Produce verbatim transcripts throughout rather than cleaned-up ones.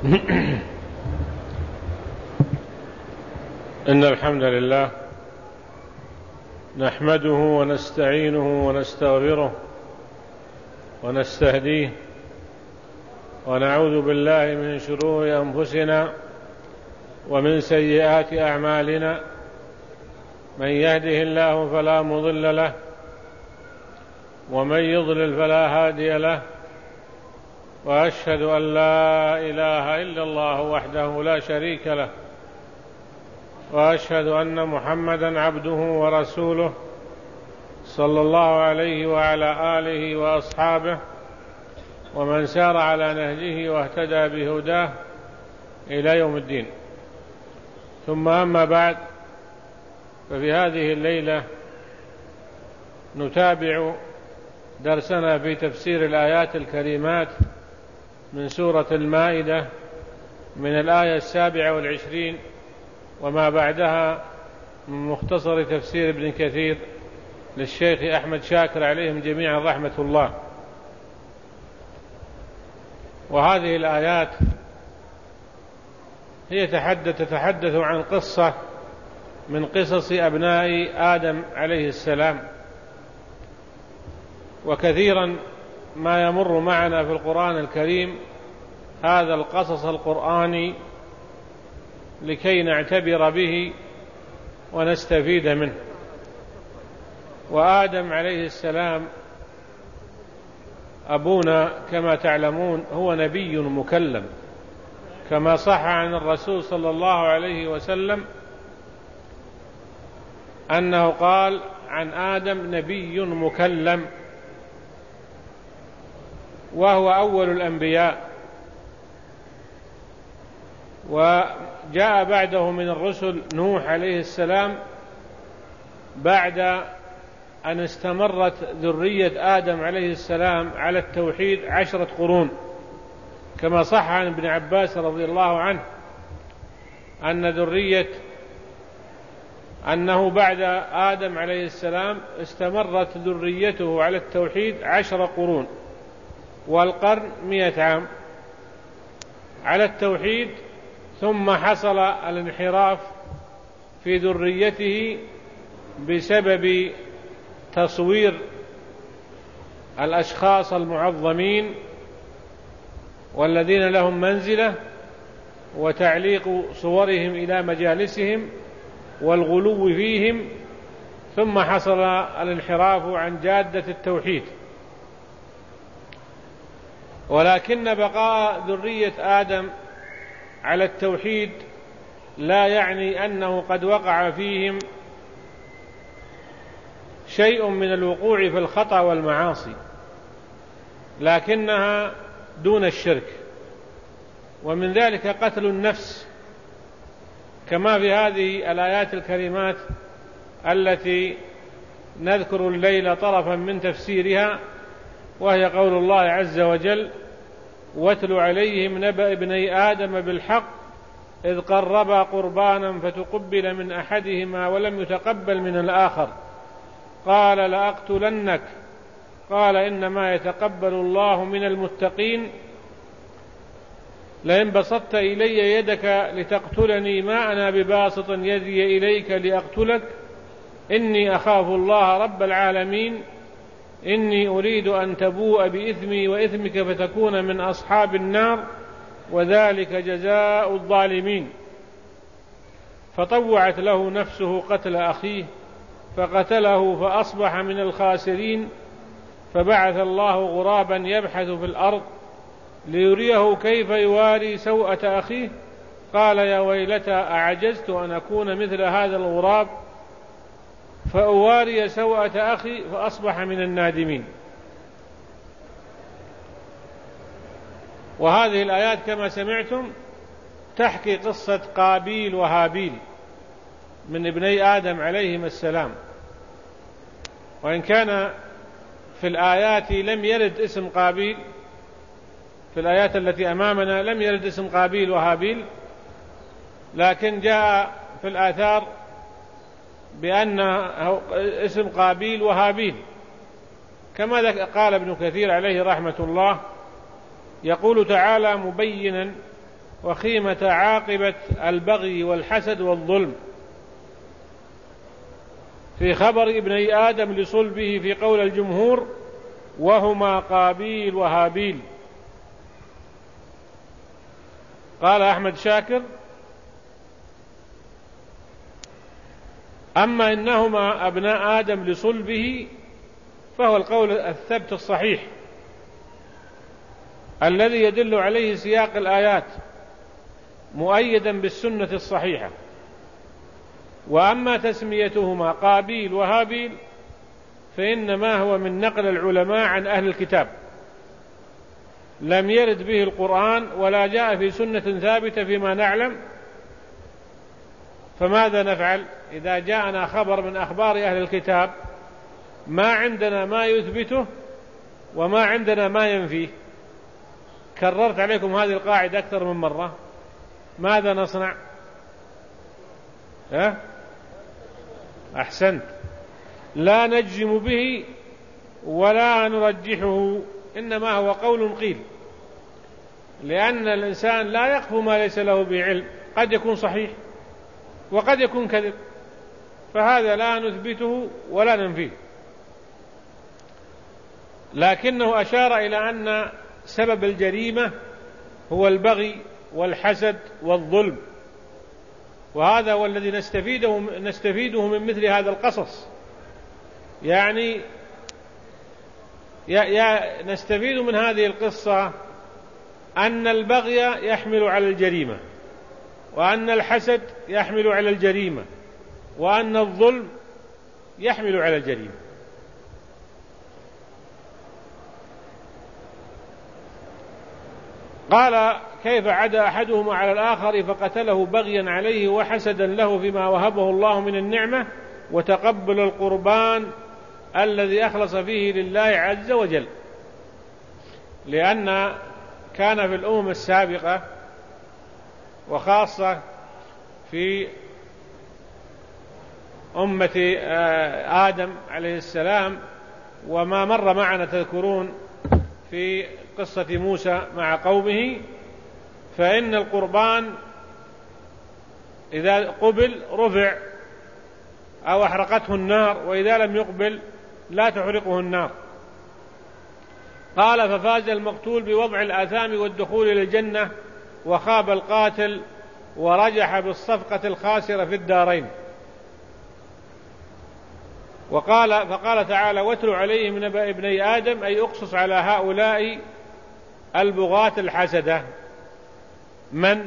إن الحمد لله نحمده ونستعينه ونستغفره ونستهديه ونعوذ بالله من شرور أنفسنا ومن سيئات أعمالنا. من يهده الله فلا مضل له ومن يضلل فلا هادي له، وأشهد أن لا إله إلا الله وحده لا شريك له، وأشهد أن محمدًا عبده ورسوله صلى الله عليه وعلى آله وأصحابه ومن سار على نهجه واهتدى بهداه إلى يوم الدين. ثم أما بعد، ففي هذه الليلة نتابع درسنا في تفسير الآيات الكريمات من سورة المائدة من الآية السابعة والعشرين وما بعدها من مختصر تفسير ابن كثير للشيخ أحمد شاكر عليهم جميعا رحمة الله. وهذه الآيات هي تتحدث عن قصة من قصص أبناء آدم عليه السلام، وكثيرا ما يمر معنا في القرآن الكريم هذا القصص القرآني لكي نعتبر به ونستفيد منه. وآدم عليه السلام أبونا كما تعلمون هو نبي مكلم، كما صح عن الرسول صلى الله عليه وسلم أنه قال عن آدم نبي مكلم، وهو أول الأنبياء، وجاء بعده من الرسل نوح عليه السلام بعد أن استمرت ذرية آدم عليه السلام على التوحيد عشرة قرون، كما صح عن ابن عباس رضي الله عنه أن ذرية أنه بعد آدم عليه السلام استمرت ذريته على التوحيد عشر قرون، والقرن مئة عام على التوحيد، ثم حصل الانحراف في ذريته بسبب تصوير الأشخاص المعظمين والذين لهم منزلة وتعليق صورهم إلى مجالسهم والغلو فيهم، ثم حصل الانحراف عن جادة التوحيد. ولكن بقاء ذرية آدم على التوحيد لا يعني أنه قد وقع فيهم شيء من الوقوع في الخطأ والمعاصي، لكنها دون الشرك، ومن ذلك قتل النفس، كما في هذه الآيات الكريمات التي نذكر الليلة طرفا من تفسيرها، وهي قول الله عز وجل: واتل عليهم نبأ ابني آدم بالحق إذ قربا قربانا فتقبل من أحدهما ولم يتقبل من الآخر قال لأقتلنك قال إنما يتقبل الله من المتقين لئن بسطت إلي يدك لتقتلني ما أنا بباسط يدي إليك لأقتلك إني أخاف الله رب العالمين إني أريد أن تبوء بإثمي وإثمك فتكون من أصحاب النار وذلك جزاء الظالمين. فطوعت له نفسه قتل أخيه فقتله فأصبح من الخاسرين، فبعث الله غرابا يبحث في الأرض ليريه كيف يواري سوءة أخيه قال يا ويلتى أعجزت أن أكون مثل هذا الغراب فأواري سوءة أخي فأصبح من النادمين. وهذه الآيات كما سمعتم تحكي قصة قابيل وهابيل من ابني آدم عليهم السلام، وإن كان في الآيات لم يرد اسم قابيل، في الآيات التي أمامنا لم يرد اسم قابيل وهابيل، لكن جاء في الآثار بأن اسم قابيل وهابيل، كما قال ابن كثير عليه رحمة الله، يقول تعالى مبينا وخيمة عاقبة البغي والحسد والظلم في خبر ابني آدم لصلبه في قول الجمهور وهما قابيل وهابيل. قال أحمد شاكر: أما إنهما أبناء آدم لصلبه فهو القول الثبت الصحيح الذي يدل عليه سياق الآيات مؤيدا بالسنة الصحيحة. وأما تسميتهما قابيل وهابيل فإنما هو من نقل العلماء عن أهل الكتاب، لم يرد به القرآن ولا جاء في سنة ثابتة فيما نعلم. فماذا نفعل إذا جاءنا خبر من أخبار أهل الكتاب ما عندنا ما يثبته وما عندنا ما ينفيه؟ كررت عليكم هذه القاعدة أكثر من مرة. ماذا نصنع؟ ها؟ أحسنت، لا نجزم به ولا نرجحه، إنما هو قول قيل، لأن الإنسان لا يقف ما ليس له بعلم، قد يكون صحيح وقد يكون كذب، فهذا لا نثبته ولا ننفيه. لكنه أشار إلى أن سبب الجريمة هو البغي والحسد والظلم، وهذا هو الذي نستفيده, نستفيده من مثل هذا القصص. يعني يا يا نستفيد من هذه القصة أن البغي يحمل على الجريمة، وأن الحسد يحمل على الجريمة، وأن الظلم يحمل على الجريمة. قال: كيف عدا أحدهما على الآخر فقتله بغيا عليه وحسدا له فيما وهبه الله من النعمة، وتقبل القربان الذي أخلص فيه لله عز وجل. لأن كان في الأمم السابقة وخاصة في أمة آدم عليه السلام، وما مر معنا تذكرون في قصة موسى مع قومه، فإن القربان إذا قبل رفع أو أحرقته النار، وإذا لم يقبل لا تحرقه النار. قال: ففاز المقتول بوضع الآثام والدخول إلى الجنة، وخاب القاتل ورجح بالصفقة الخاسرة في الدارين. وقال فقال تعالى: واتل عليهم نبأ ابني آدم، أي اقصص على هؤلاء البغاة الحسدة. من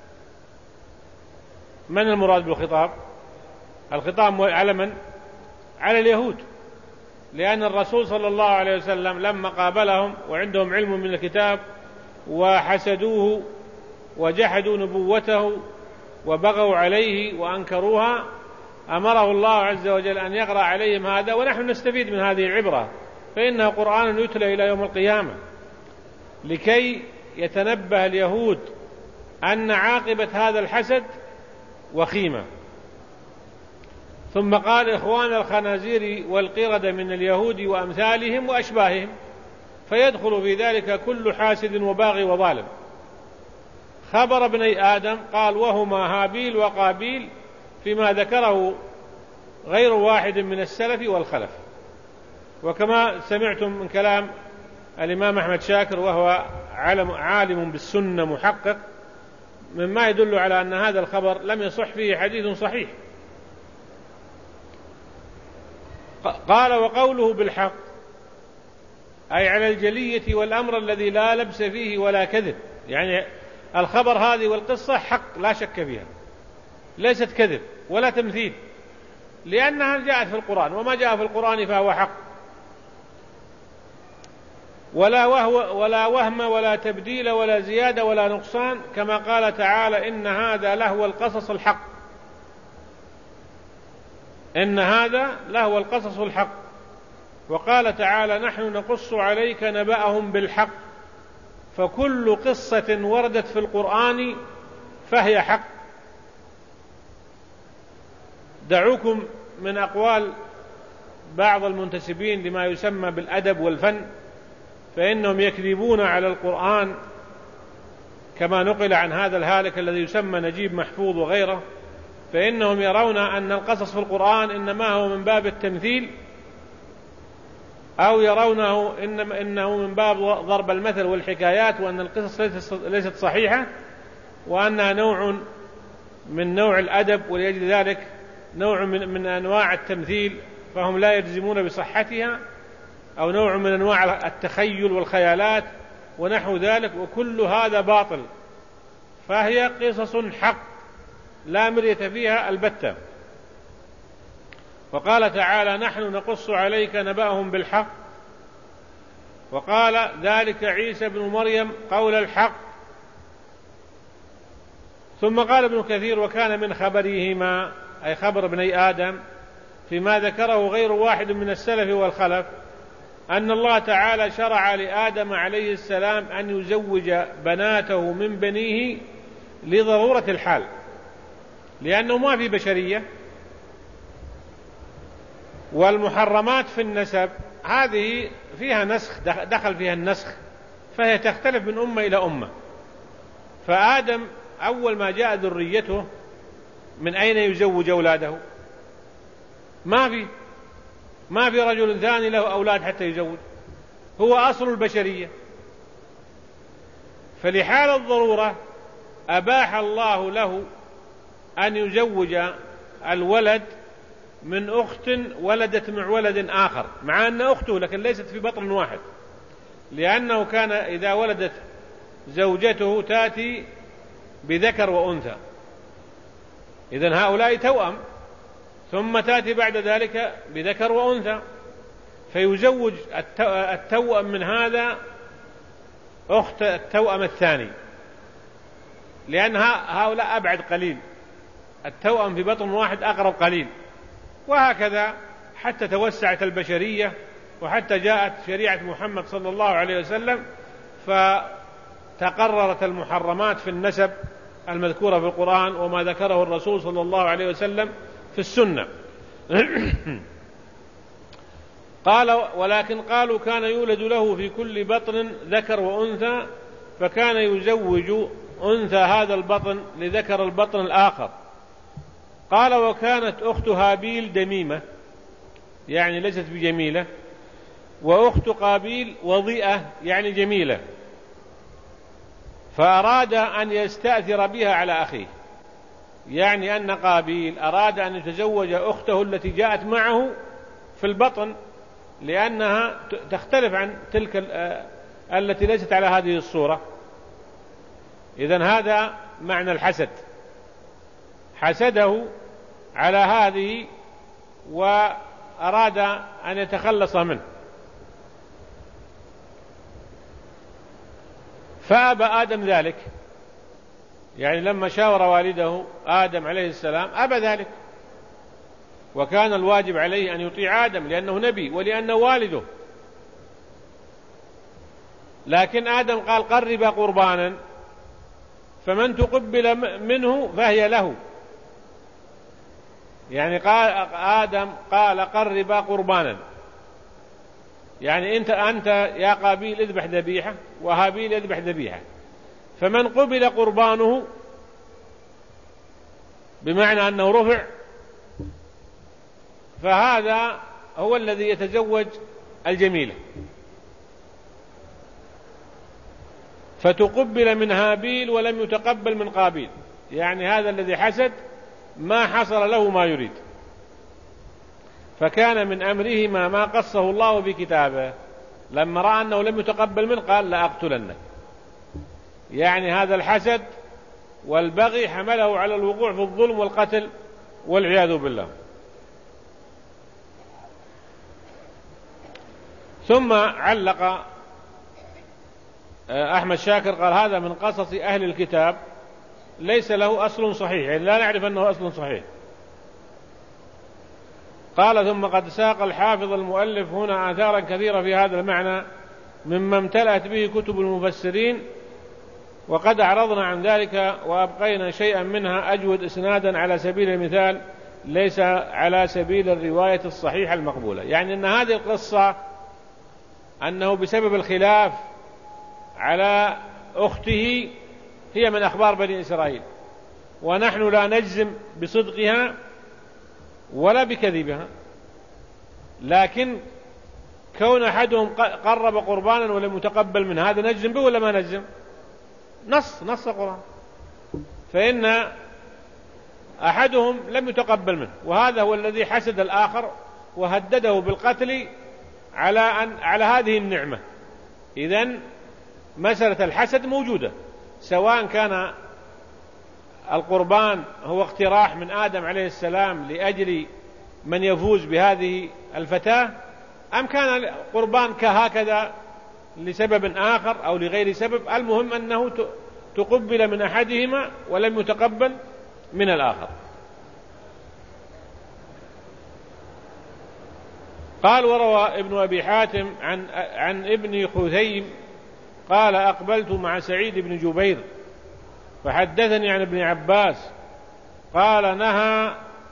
من المراد بالخطاب؟ الخطاب على من؟ على اليهود، لأن الرسول صلى الله عليه وسلم لما قابلهم وعندهم علم من الكتاب وحسدوه وجحدوا نبوته وبغوا عليه وأنكروها، أمره الله عز وجل أن يقرأ عليهم هذا، ونحن نستفيد من هذه العبرة، فإنه قرآن يتلى إلى يوم القيامة، لكي يتنبه اليهود أن عاقبة هذا الحسد وخيمة. ثم قال: إخوان الخنازير والقردة من اليهود وأمثالهم وأشباههم، فيدخل في ذلك كل حاسد وباغي وظالم. خبر ابني آدم قال: وهما هابيل وقابيل، فيما ذكره غير واحد من السلف والخلف. وكما سمعتم من كلام الإمام أحمد شاكر، وهو عالم بالسنة محقق، مما يدل على أن هذا الخبر لم يصح فيه حديث صحيح. قال: وقوله بالحق أي على الجلية والأمر الذي لا لبس فيه ولا كذب، يعني الخبر هذه والقصة حق لا شك فيها، ليست كذب ولا تمثيل، لأنها جاءت في القرآن، وما جاء في القرآن فهو حق، ولا وهو ولا وهم ولا تبديل ولا زيادة ولا نقصان، كما قال تعالى: إن هذا لهو القصص الحق. إن هذا لهو القصص الحق. وقال تعالى: نحن نقص عليك نبأهم بالحق. فكل قصة وردت في القرآن فهي حق. دعوكم من أقوال بعض المنتسبين لما يسمى بالأدب والفن، فإنهم يكذبون على القرآن كما نقل عن هذا الهالك الذي يسمى نجيب محفوظ وغيره، فإنهم يرون أن القصص في القرآن إنما هو من باب التمثيل، أو يرونه إنه من باب ضرب المثل والحكايات، وأن القصص ليست صحيحة، وأنها نوع من نوع الأدب، ولأجل ذلك نوع من, من أنواع التمثيل، فهم لا يجزمون بصحتها، أو نوع من أنواع التخيل والخيالات ونحو ذلك، وكل هذا باطل، فهي قصص حق لا مرية فيها البتة. وقال تعالى: نحن نقص عليك نبأهم بالحق، وقال: ذلك عيسى بن مريم قول الحق. ثم قال ابن كثير: وكان من خبرهما، أي خبر ابني آدم، فيما ذكره غير واحد من السلف والخلف، أن الله تعالى شرع لآدم عليه السلام أن يزوج بناته من بنيه لضرورة الحال، لأنه ما في بشرية، والمحرمات في النسب هذه فيها نسخ، دخل فيها النسخ، فهي تختلف من أمة إلى أمة. فآدم أول ما جاء ذريته من أين يزوج أولاده؟ ما في ما في رجل ثاني له أولاد حتى يزوج، هو أصل البشرية. فلحال الضرورة أباح الله له أن يزوج الولد من أخت ولدت مع ولد آخر، مع أن أخته لكن ليست في بطن واحد، لأنه كان إذا ولدت زوجته تأتي بذكر وأنثى، إذن هؤلاء توأم، ثم تأتي بعد ذلك بذكر وأنثى، فيزوج التوأم من هذا أخت التوأم الثاني، لأن هؤلاء أبعد قليل، التوأم في بطن واحد أقرب قليل. وهكذا حتى توسعت البشرية، وحتى جاءت شريعة محمد صلى الله عليه وسلم، فتقررت المحرمات في النسب المذكورة في القرآن، وما ذكره الرسول صلى الله عليه وسلم في السنة. قال: ولكن قالوا كان يولد له في كل بطن ذكر وأنثى، فكان يزوج أنثى هذا البطن لذكر البطن الآخر. قال: وكانت أخت هابيل دميمة، يعني ليست بجميلة، وأخت قابيل وضيئة، يعني جميلة، فأراد أن يستأثر بها على أخيه، يعني أن قابيل أراد أن يتزوج أخته التي جاءت معه في البطن، لأنها تختلف عن تلك التي ليست على هذه الصورة. إذن هذا معنى الحسد، حسده على هذه وأراد أن يتخلص منه، فأبى آدم ذلك، يعني لما شاور والده آدم عليه السلام أبى ذلك، وكان الواجب عليه أن يطيع آدم لأنه نبي ولأنه والده، لكن آدم قال: قرب قربانا، فمن تقبل منه فهي له، يعني قال آدم قال: قرب قربانا، يعني أنت أنت يا قابيل اذبح ذبيحة، وهابيل يذبح ذبيحة، فمن قبل قربانه بمعنى أنه رفع، فهذا هو الذي يتزوج الجميلة. فتقبل من هابيل ولم يتقبل من قابيل، يعني هذا الذي حسد ما حصل له ما يريد، فكان من أمرهما ما قصه الله بكتابه، لما رأى أنه لم يتقبل منه قال: لأقتلنك، يعني هذا الحسد والبغي حمله على الوقوع في الظلم والقتل والعياذ بالله. ثم علق أحمد شاكر قال: هذا من قصص أهل الكتاب ليس له أصل صحيح، يعني لا نعرف أنه أصل صحيح. قال: ثم قد ساق الحافظ المؤلف هنا آثارا كثيرة في هذا المعنى مما امتلأت به كتب المفسرين، وقد أعرضنا عن ذلك وأبقينا شيئا منها أجود إسنادا على سبيل المثال، ليس على سبيل الرواية الصحيحة المقبولة. يعني أن هذه القصة أنه بسبب الخلاف على أخته هي من أخبار بني إسرائيل، ونحن لا نجزم بصدقها ولا بكذبها، لكن كون أحدهم قرب قربانا ولم يتقبل منه هذا نجزم به ولا ما نجزم؟ نص نص القرآن، فإن أحدهم لم يتقبل منه، وهذا هو الذي حسد الآخر وهدده بالقتل على أن على هذه النعمة. إذن مسألة الحسد موجودة، سواء كان القربان هو اقتراح من آدم عليه السلام لأجل من يفوز بهذه الفتاة، أم كان قربان كهكذا لسبب آخر أو لغير سبب. المهم أنه تقبل من أحدهما ولم يتقبل من الآخر. قال: وروى ابن أبي حاتم عن, عن ابن خثيم قال: أقبلت مع سعيد بن جبير فحدثني عن ابن عباس قال: نهى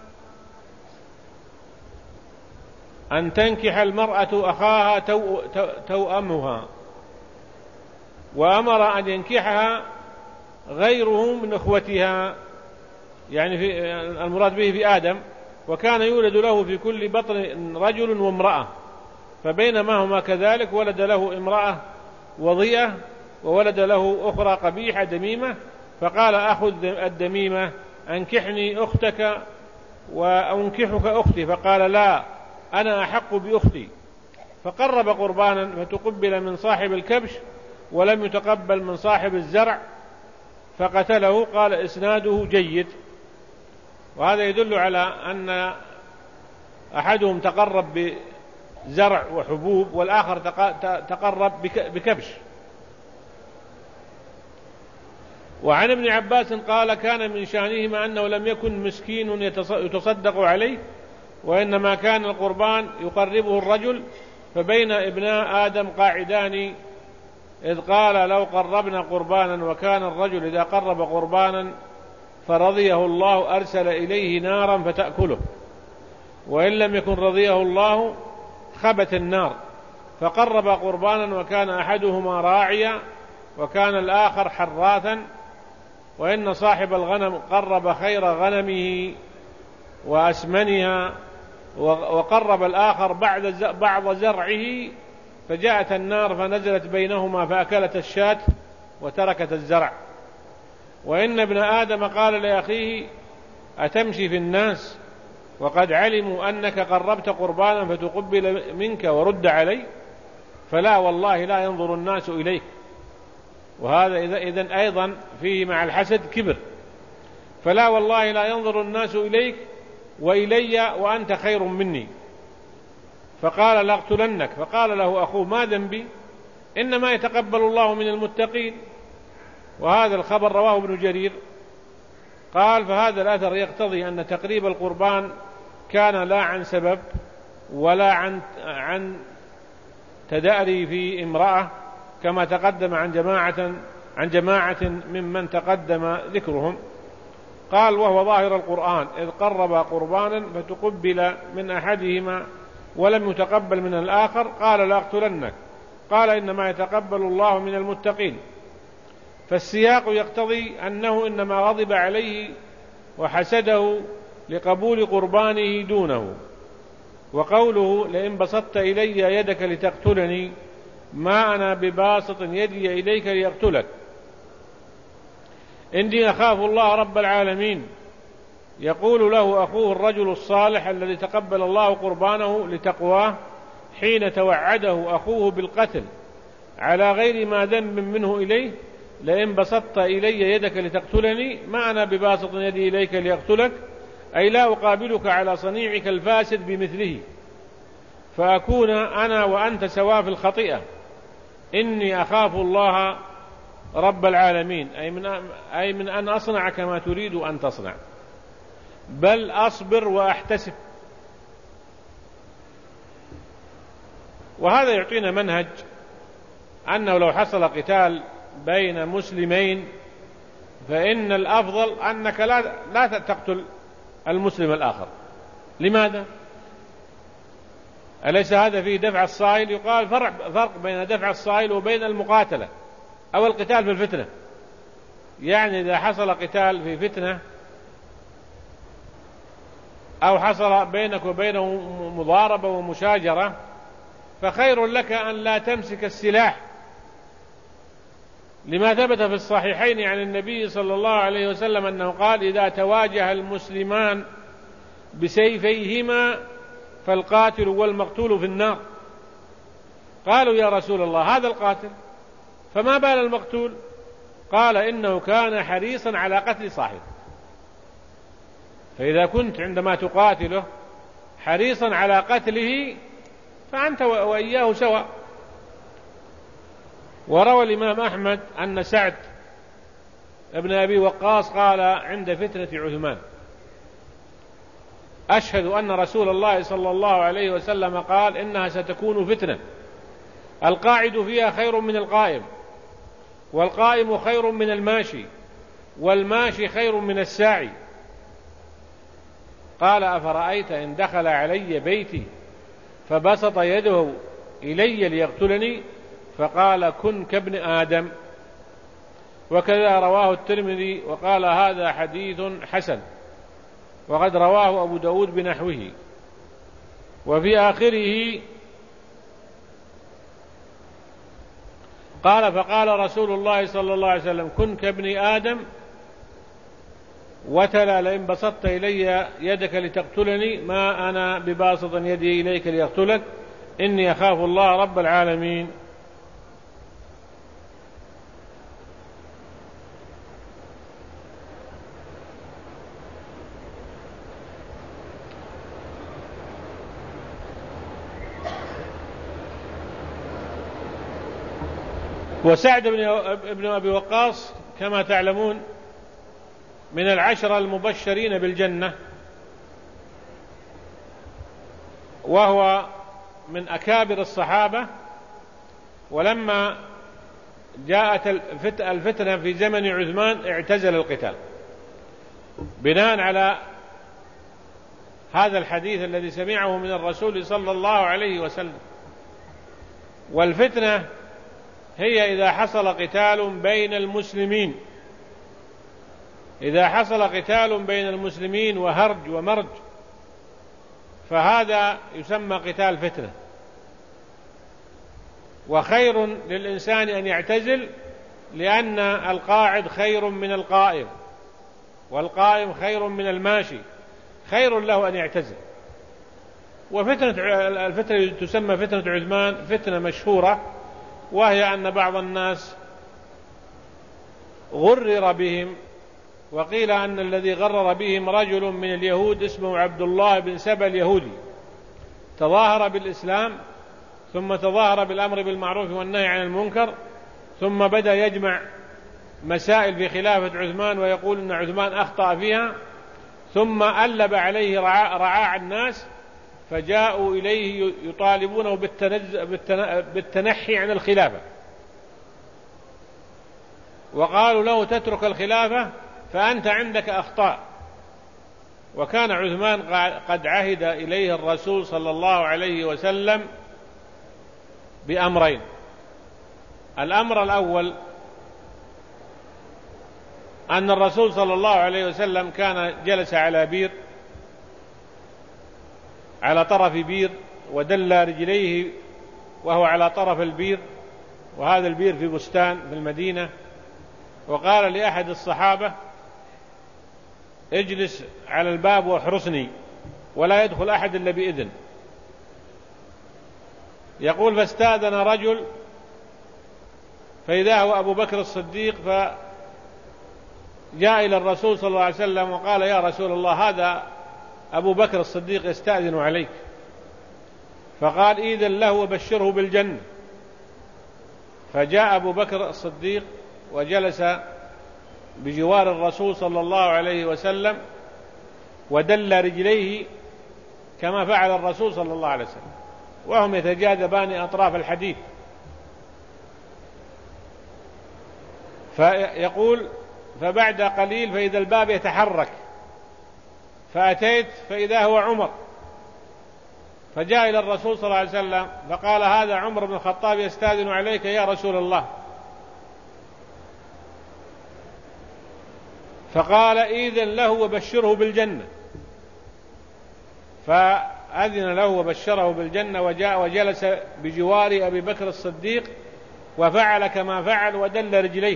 أن تنكح المرأة أخاها تو تو توأمها، وأمر أن ينكحها غيره من أخوتها، يعني في المراد به في آدم، وكان يولد له في كل بطن رجل وامرأة، فبينما هما كذلك ولد له امرأة وضيئة وولد له أخرى قبيحة دميمة، فقال: أخذ الدميمة أنكحني أختك وأنكحك أختي، فقال: لا، أنا أحق بأختي، فقرب قربانا فتقبل من صاحب الكبش ولم يتقبل من صاحب الزرع فقتله. قال: إسناده جيد. وهذا يدل على أن أحدهم تقرب بزرع وحبوب والآخر تقرب بكبش. وعن ابن عباس قال: كان من شأنهما أنه لم يكن مسكين يتصدق عليه، وإنما كان القربان يقربه الرجل، فبين ابناء آدم قاعدان إذ قال: لو قربنا قربانا، وكان الرجل إذا قرب قربانا فرضيه الله أرسل إليه نارا فتأكله، وإن لم يكن رضيه الله خبت النار. فقرب قربانا وكان أحدهما راعيا وكان الآخر حراثا، وإن صاحب الغنم قرب خير غنمه وأسمنها، وقرب الآخر بعض زرعه، فجاءت النار فنزلت بينهما فأكلت الشاة وتركت الزرع. وإن ابن آدم قال لأخيه: أتمشي في الناس وقد علموا أنك قربت قربانا فتقبل منك ورد علي؟ فلا والله لا ينظر الناس إليك. وهذا إذن أيضا فيه مع الحسد كبر. فلا والله لا ينظر الناس إليك وإلي وأنت خير مني. فقال: لأقتلنك. فقال له أخوه: ما ذنبي؟ إنما يتقبل الله من المتقين. وهذا الخبر رواه ابن جرير. قال: فهذا الأثر يقتضي أن تقريب القربان كان لا عن سبب ولا عن عن تدأري في امرأة، كما تقدم عن جماعة عن جماعة ممن تقدم ذكرهم. قال: وهو ظاهر القرآن إذ قرب قربانا فتقبل من أحدهما ولم يتقبل من الآخر قال: لأقتلنك. قال: إنما يتقبل الله من المتقين. فالسياق يقتضي أنه إنما غضب عليه وحسده لقبول قربانه دونه. وقوله: لئن بسطت إلي يدك لتقتلني ما أنا بباسط يدي إليك ليقتلك إني أخاف الله رب العالمين. يقول له أخوه الرجل الصالح الذي تقبل الله قربانه لتقواه حين توعده أخوه بالقتل على غير ما ذنب منه إليه: لئن بسطت إلي يدك لتقتلني ما أنا بباسط يدي إليك ليقتلك، أي لا أقابلك على صنيعك الفاسد بمثله فأكون أنا وأنت سواء في الخطيئة. إني أخاف الله رب العالمين، أي من, أي من أن أصنع كما تريد أن تصنع، بل أصبر وأحتسب. وهذا يعطينا منهج أنه لو حصل قتال بين مسلمين فإن الأفضل أنك لا, لا تقتل المسلم الآخر. لماذا؟ أليس هذا فيه دفع الصائل؟ يقال فرق, فرق بين دفع الصائل وبين المقاتلة أو القتال في الفتنة. يعني إذا حصل قتال في فتنة أو حصل بينك وبينه مضاربة ومشاجرة، فخير لك أن لا تمسك السلاح، لما ثبت في الصحيحين عن النبي صلى الله عليه وسلم أنه قال: إذا تواجه المسلمان بسيفيهما فالقاتل والمقتول في النار. قالوا: يا رسول الله، هذا القاتل، فما بال المقتول؟ قال: إنه كان حريصا على قتل صاحبه. فإذا كنت عندما تقاتله حريصا على قتله فأنت وإياه سواء. وروى الإمام أحمد أن سعد ابن أبي وقاص قال عند فتنة عثمان: أشهد أن رسول الله صلى الله عليه وسلم قال: إنها ستكون فتنة، القاعد فيها خير من القائم، والقائم خير من الماشي، والماشي خير من الساعي. قال: أفرأيت إن دخل علي بيتي فبسط يده إلي ليقتلني؟ فقال: كن كابن آدم. وكذا رواه الترمذي وقال: هذا حديث حسن، وقد رواه أبو داود بنحوه. وفي آخره قال: فقال رسول الله صلى الله عليه وسلم: كن كابن آدم، وتلا: لئن بسطت إلي يدك لتقتلني ما أنا بباسط يدي إليك ليقتلك، إني أخاف الله رب العالمين. وسعد بن أبي وقاص كما تعلمون من العشرة المبشرين بالجنة، وهو من أكابر الصحابة. ولما جاءت الفتنة في زمن عثمان اعتزل القتال بناء على هذا الحديث الذي سمعه من الرسول صلى الله عليه وسلم. والفتنة هي إذا حصل قتال بين المسلمين، إذا حصل قتال بين المسلمين وهرج ومرج فهذا يسمى قتال فتنة. وخير للإنسان أن يعتزل، لأن القاعد خير من القائم، والقائم خير من الماشي، خير له أن يعتزل. وفتنة الفتنة تسمى فتنة عثمان فتنة مشهورة، وهي أن بعض الناس غرر بهم، وقيل أن الذي غرر بهم رجل من اليهود اسمه عبد الله بن سبأ اليهودي، تظاهر بالإسلام ثم تظاهر بالأمر بالمعروف والنهي عن المنكر، ثم بدأ يجمع مسائل في خلافة عثمان ويقول أن عثمان أخطأ فيها، ثم ألب عليه رعاع الناس فجاءوا إليه يطالبونه بالتنحي عن الخلافة، وقالوا له: تترك الخلافة فأنت عندك أخطاء. وكان عثمان قد عهد إليه الرسول صلى الله عليه وسلم بأمرين: الأمر الأول أن الرسول صلى الله عليه وسلم كان جلس على بير، على طرف بير، ودل رجليه وهو على طرف البير، وهذا البير في بستان في المدينة، وقال لأحد الصحابة: اجلس على الباب واحرسني ولا يدخل أحد إلا بإذن. يقول: فاستأذن رجل فإذا هو أبو بكر الصديق، فجاء إلى الرسول صلى الله عليه وسلم وقال: يا رسول الله، هذا أبو بكر الصديق يستأذن عليك. فقال: إذن له وبشره بالجنة. فجاء أبو بكر الصديق وجلس بجوار الرسول صلى الله عليه وسلم ودل رجليه كما فعل الرسول صلى الله عليه وسلم، وهم يتجاذبان أطراف الحديث. فيقول: فبعد قليل فإذا الباب يتحرك، فأتيت فإذا هو عمر، فجاء إلى الرسول صلى الله عليه وسلم فقال: هذا عمر بن الخطاب يستأذن عليك يا رسول الله. فقال إذن له وبشره بالجنة، فأذن له وبشره بالجنة، وجاء وجلس بجوار أبي بكر الصديق وفعل كما فعل ودل رجليه.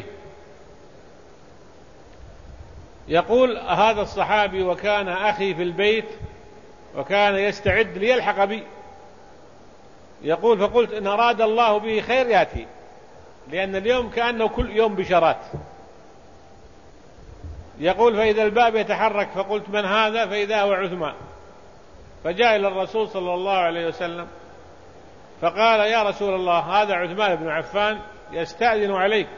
يقول هذا الصحابي: وكان أخي في البيت وكان يستعد ليلحق بي. يقول: فقلت إن أراد الله به خير يأتي، لأن اليوم كأنه كل يوم بشارات. يقول: فإذا الباب يتحرك فقلت: من هذا؟ فإذا هو عثمان. فجاء إلى الرسول صلى الله عليه وسلم فقال: يا رسول الله، هذا عثمان بن عفان يستأذن عليك.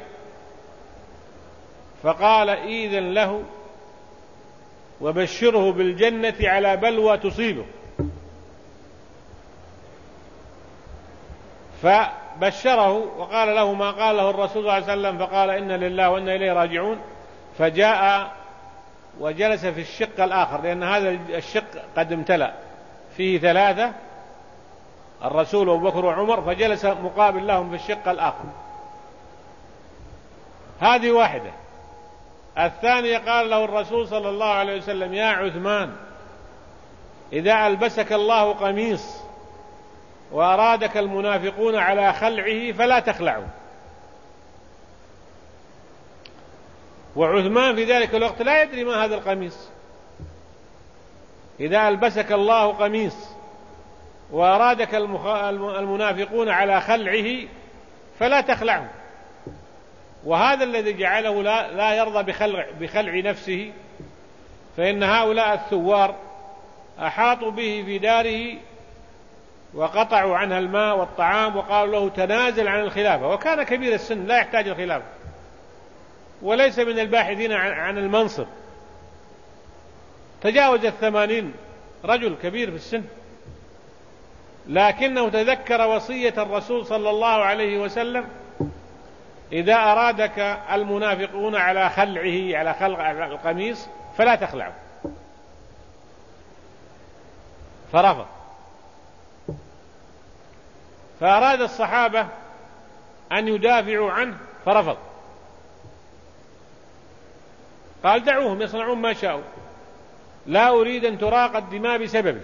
فقال: إذن له وبشره بالجنة على بلوى تصيبه. فبشره وقال له ما قال له الرسول صلى الله عليه وسلم، فقال: إن لله وإنا إليه راجعون. فجاء وجلس في الشق الآخر، لأن هذا الشق قد امتلأ، فيه ثلاثة، الرسول وأبو بكر وعمر، فجلس مقابل لهم في الشق الآخر. هذه واحدة. الثانية قال له الرسول صلى الله عليه وسلم: يا عثمان، إذا ألبسك الله قميص وأرادك المنافقون على خلعه فلا تخلعوا. وعثمان في ذلك الوقت لا يدري ما هذا القميص. إذا ألبسك الله قميص وأرادك المنافقون على خلعه فلا تخلعوا. وهذا الذي جعله لا, لا يرضى بخلع, بخلع نفسه، فإن هؤلاء الثوار أحاطوا به في داره وقطعوا عنها الماء والطعام وقالوا له: تنازل عن الخلافة. وكان كبير السن لا يحتاج الخلافة، وليس من الباحثين عن المنصب، تجاوز الثمانين، رجل كبير في السن، لكنه تذكر وصية الرسول صلى الله عليه وسلم: إذا أرادك المنافقون على خلعه، على خلع القميص، فلا تخلعه. فرفض. فأراد الصحابة أن يدافعوا عنه فرفض. قال: دعوهم يصنعون ما شاءوا، لا أريد أن تراق الدماء بسببه.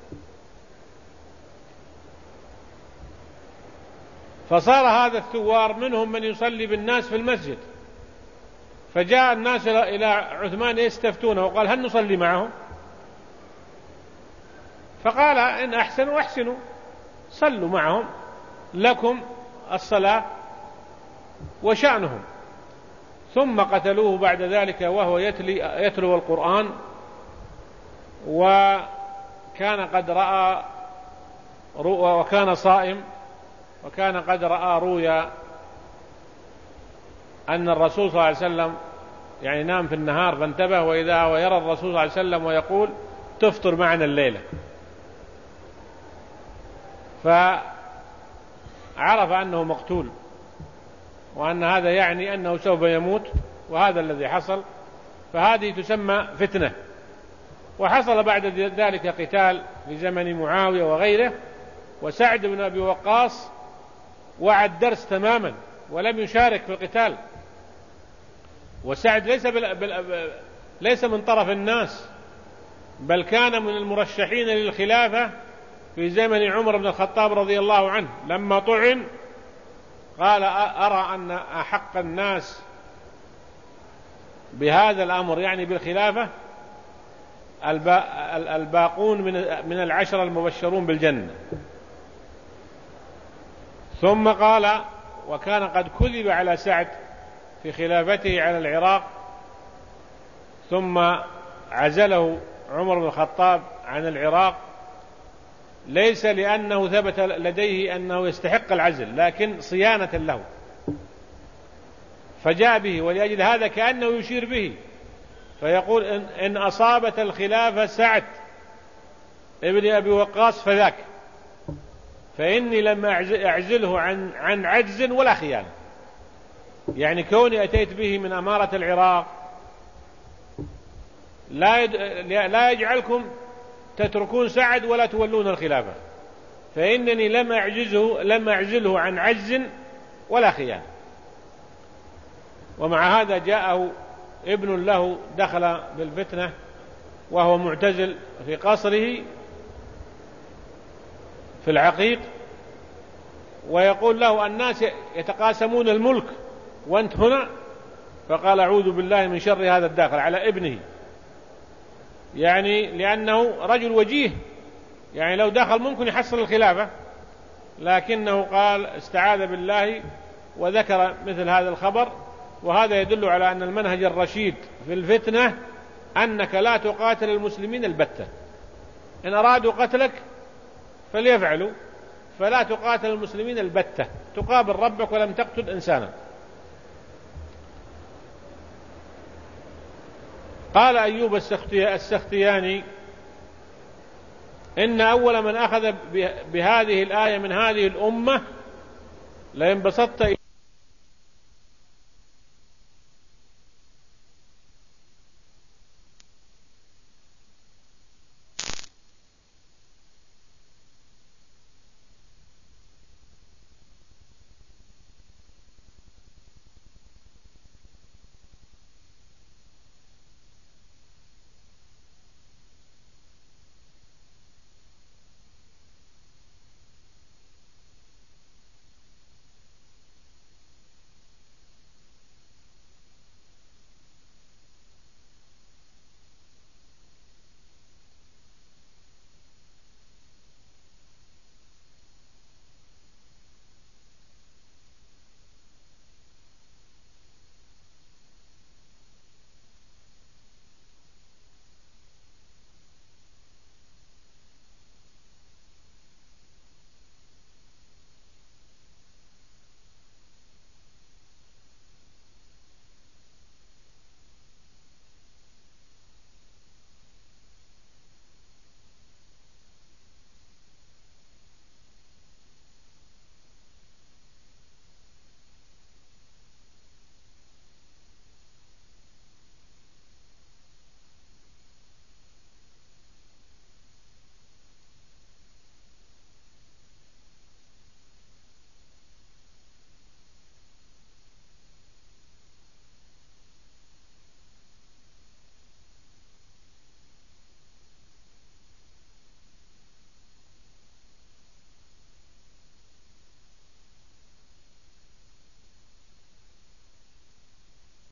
فصار هذا الثوار منهم من يصلي بالناس في المسجد، فجاء الناس إلى عثمان يستفتونه وقال: هل نصلي معهم؟ فقال: إن أحسنوا أحسنوا، صلوا معهم، لكم الصلاة وشأنهم. ثم قتلوه بعد ذلك وهو يتلي يتلو القرآن، وكان قد رأى وكان صائم، وكان قد رأى رؤيا أن الرسول صلى الله عليه وسلم يعني نام في النهار فانتبه، وإذا هو يرى الرسول صلى الله عليه وسلم ويقول: تفطر معنا الليلة. فعرف أنه مقتول، وأن هذا يعني أنه سوف يموت، وهذا الذي حصل. فهذه تسمى فتنة. وحصل بعد ذلك قتال في زمن معاوية وغيره، وسعد بن أبي وقاص وعد درس تماما ولم يشارك في القتال. وسعد ليس, بال... بال... ليس من طرف الناس، بل كان من المرشحين للخلافة في زمن عمر بن الخطاب رضي الله عنه. لما طعن قال: أرى أن أحق الناس بهذا الأمر، يعني بالخلافة، الباقون من العشرة المبشرون بالجنة. ثم قال: وكان قد كذب على سعد في خلافته على العراق، ثم عزله عمر بن الخطاب عن العراق، ليس لأنه ثبت لديه أنه يستحق العزل، لكن صيانة له، فجاء به. ولأجل هذا كأنه يشير به، فيقول: إن, إن أصابت الخلافة سعد ابن أبي وقاص فذاك، فإني لم أعزله عن, عن عجز ولا خيانة. يعني كوني أتيت به من أمارة العراق لا, لا يجعلكم تتركون سعد ولا تولون الخلافة، فإنني لم أعجزه لم أعزله عن عجز ولا خيانة. ومع هذا جاءه ابن له دخل بالفتنة وهو معتزل في قصره في العقيق، ويقول له الناس يتقاسمون الملك وأنت هنا، فقال أعوذ بالله من شر هذا الداخل على ابنه، يعني لأنه رجل وجيه، يعني لو دخل ممكن يحصل الخلافة، لكنه قال استعاذ بالله وذكر مثل هذا الخبر. وهذا يدل على أن المنهج الرشيد في الفتنة أنك لا تقاتل المسلمين البتة، إن أرادوا قتلك فليفعلوا، فلا تقاتل المسلمين البتة، تقابل ربك ولم تقتل إنسانا. قال أيوب السختياني إن أول من أخذ بهذه الآية من هذه الأمة لئن بسطت